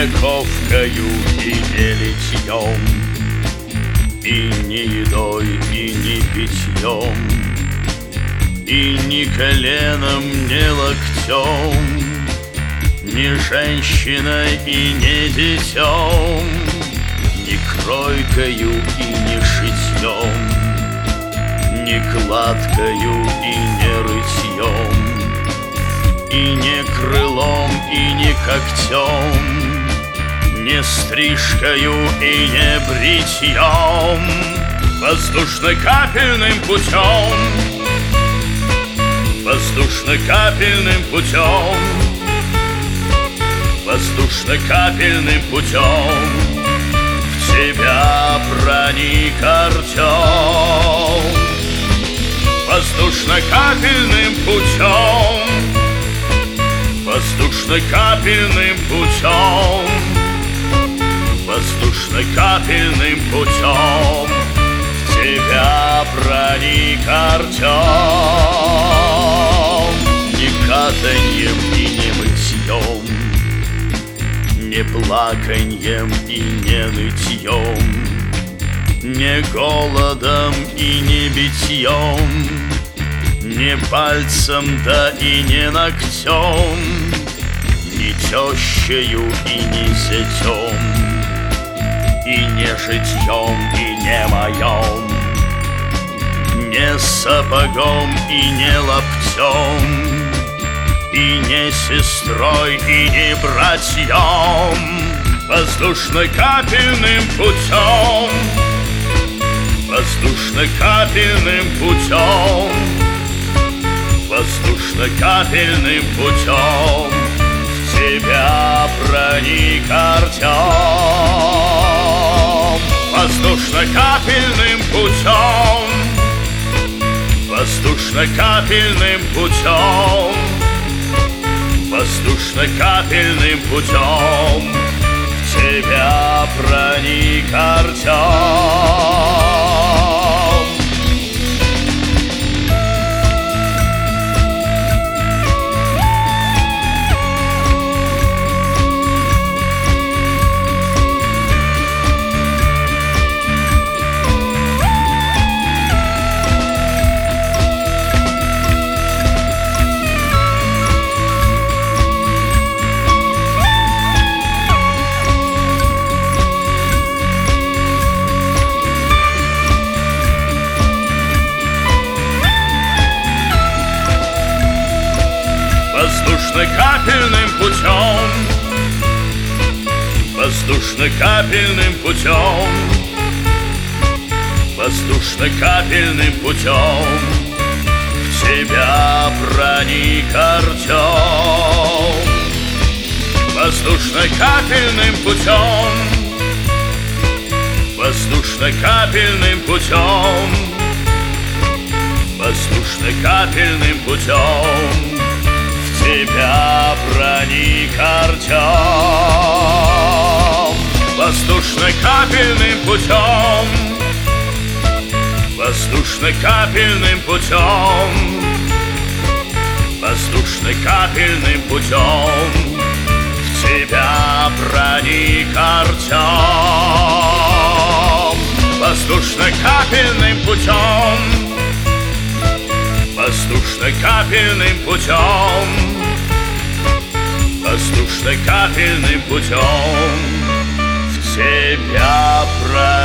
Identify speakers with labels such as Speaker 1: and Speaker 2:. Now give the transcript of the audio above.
Speaker 1: не ковкою и не литьем, и не едой, и не питьем, и ни коленом, ни локтем, ни женщиной и не детем, ни кройкою и не шитьем, ни кладкою и не рытьем, и не крылом, и не когтем, не стрижкою и не бритьем, воздушно-капельным путем, воздушно-капельным путем, воздушно-капельным путем в тебя проник Артем. Воздушно-капельным путем, воздушно-капельным путем, воздушно-капельным путем в тебя проник Артем. Ни катаньем и не мытьем, не плаканьем и не нытьем, не голодом и не битьем, не пальцем, да и не ногтем, не тещею и не зятем, и не житьем, и не моем, не сапогом и не лаптем, и не сестрой, и не братьем, воздушно-капельным путем, воздушно-капельным путем, воздушно-капельным путем в тебя проник Артем. Воздушно-капельным путем, воздушно-капельным путем, воздушно-капельным путем в тебя проник Артем. Воздушно-капельным путем, воздушно-капельным путем, воздушно-капельным путем в тебя проник Артем. Воздушно-капельным путем, воздушно-капельным путем, воздушно-капельным путем тебя проник Артем. Воздушно-капельным путем, воздушно-капельным путем, воздушно-капельным путем в тебя проник Артем. Воздушно-капельным путем, воздушно-капельным путем, воздушно-капельным путем в тебя проник.